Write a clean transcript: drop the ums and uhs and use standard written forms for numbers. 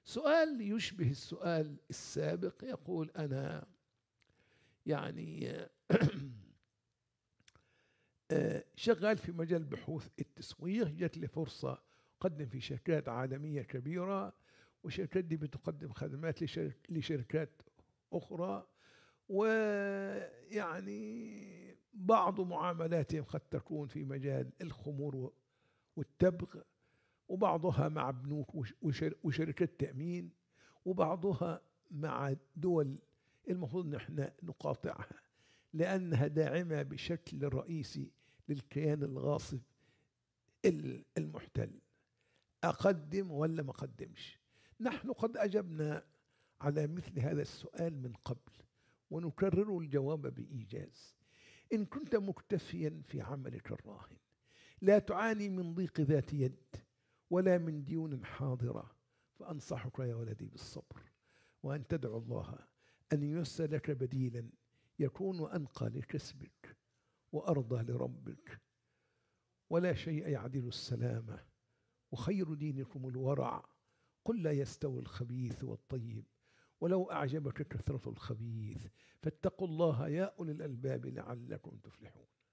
سؤال يشبه السؤال السابق، يقول أنا يعني شغال في مجال بحوث التسويق، جات لي فرصة أقدم في شركات عالمية كبيرة، والشركات دي بتقدم خدمات لشركات أخرى، ويعني بعض معاملاتهم قد تكون في مجال الخمور والتبغ، وبعضها مع بنوك وشركات تأمين، وبعضها مع دول المفروض نحن نقاطعها لأنها داعمة بشكل رئيسي للكيان الغاصب المحتل. أقدم ولا ما أقدمش؟ نحن قد أجبنا على مثل هذا السؤال من قبل، ونكرر الجواب بإيجاز. إن كنت مكتفيا في عملك الراهن، لا تعاني من ضيق ذات يد ولا من ديون حاضرة، فأنصحك يا ولدي بالصبر، وأن تدعو الله أن ييسر لك بديلا يكون أنقى لكسبك وأرضى لربك. ولا شيء يعدل السلامة، وخير دينكم الورع. قل لا يستوي الخبيث والطيب، ولو أعجبك كثرة الخبيث، فاتقوا الله يا أولي الألباب لعلكم تفلحون.